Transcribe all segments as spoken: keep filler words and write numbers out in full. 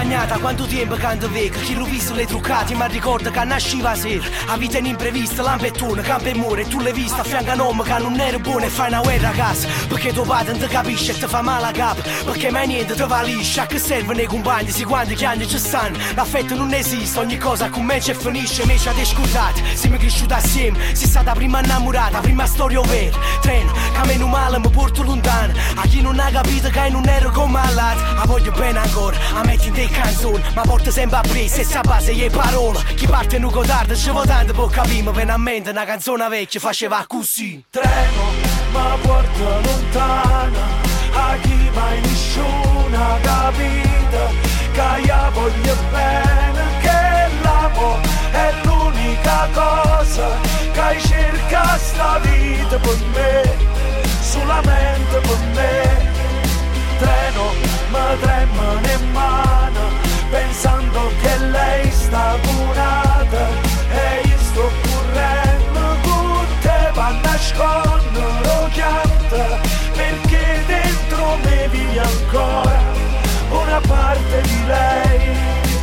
accompagnata quanto tempo canto vecchio. Chi l'ho visto le truccati ma ricorda che nasciva sera. A vita in imprevista, lampettone, campo e muro. E tu le viste a fianco a un uomo che non era buono. E fai una guerra a casa perché tuo padre non ti capisce e ti fa male a capo. Perché mai niente ti va liscia. A che servono i compagni, si quanti anni ci stanno. L'affetto non esiste, ogni cosa comincia e finisce. Me ci ha scusate, siamo cresciuti assieme. Si stata prima innamorata, prima storia vera. Treno, che meno male mi porto lontano. A chi non ha capito che non ero come all'altro. La voglio bene ancora, la metti in dei canzoni. Ma porta sempre a presa e sa base e parole. Chi parte in un codardo ci va tanto può capire. Veramente una canzone vecchia faceva così. Treno, ma porta lontana. A chi mai nessuno capito. Che io voglio bene, che l'amo è l'unica cosa che cerca sta vita per me, solamente per me. Treno, ma tremano in mano, pensando che lei sta curata. E io sto correndo con te, va a nascondere lo chianta, perché dentro me vive ancora una parte di lei.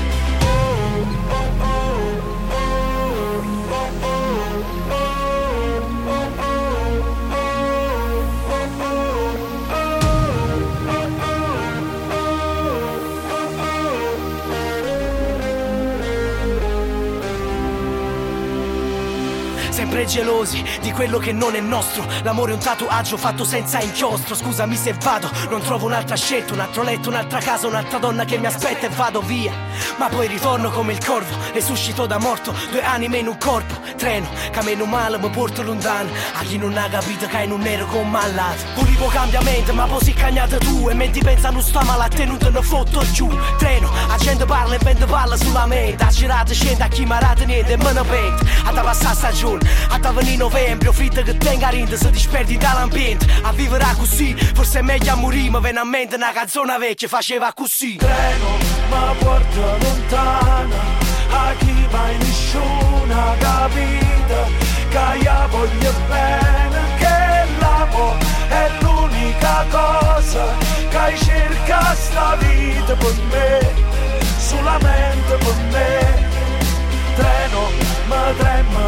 Sempre gelosi di quello che non è nostro. L'amore è un tatuaggio fatto senza inchiostro. Scusami se vado, non trovo un'altra scelta. Un altro letto, un'altra casa, un'altra donna che mi aspetta e vado via. Ma poi ritorno come il corvo, resuscito da morto. Due anime in un corpo. Treno, che meno male mi porto lontano. A chi non ha capito che non ero come all'altro. Volevo cambiamento ma poi si cagnata tu. E mentre pensano sta male a tenuto ne fotto giù. Treno, la gente parla e vende palla sulla mente. A girate scende a chi mi ha niente e me ne pente. A da passare stagione, a da venire novembre, ho finta che tenga rinde se disperdi dall'ambiente. A vivere così, forse è meglio a morire. Ma viene a mente una canzone vecchia faceva così. Treno, ma porta lontana. A chi mai nessuno capito. Che io voglio bene, che l'amo è l'unica cosa che cerca sta vita per me, solamente per me. Treno, ma trema